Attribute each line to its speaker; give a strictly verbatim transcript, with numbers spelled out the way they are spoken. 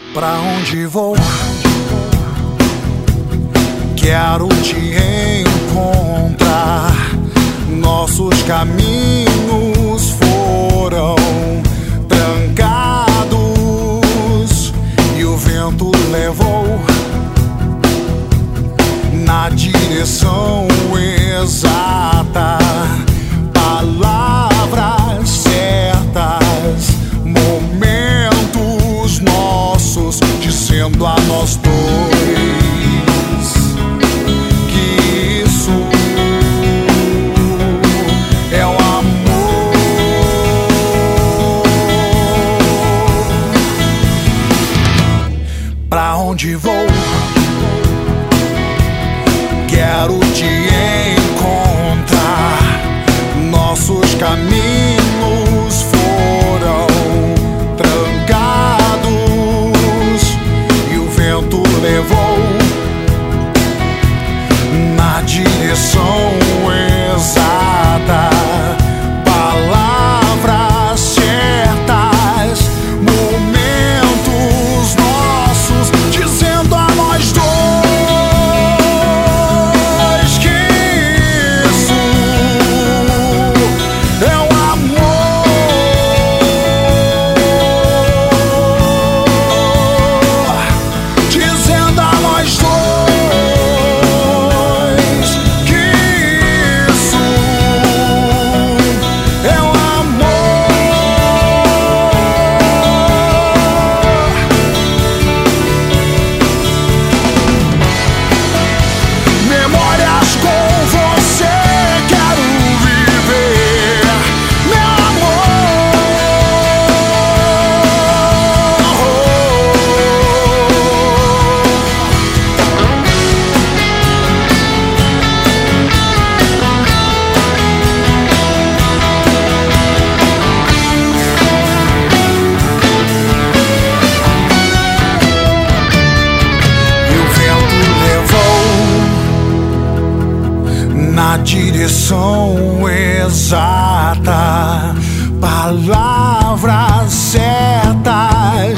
Speaker 1: Pra onde vou? Quero te encontrar. Nossos caminhos foram trancados e o vento levou na direção exata. Palavras certas, momentos nossos, dizendo a nós dois que isso é o amor. Pra onde vou? Quero te encontrar. Nossos caminhos foram trancados e o vento levou na direção exata. Palavras certas, momentos nossos, dizendo a nós dois na direção exata. Palavras certas,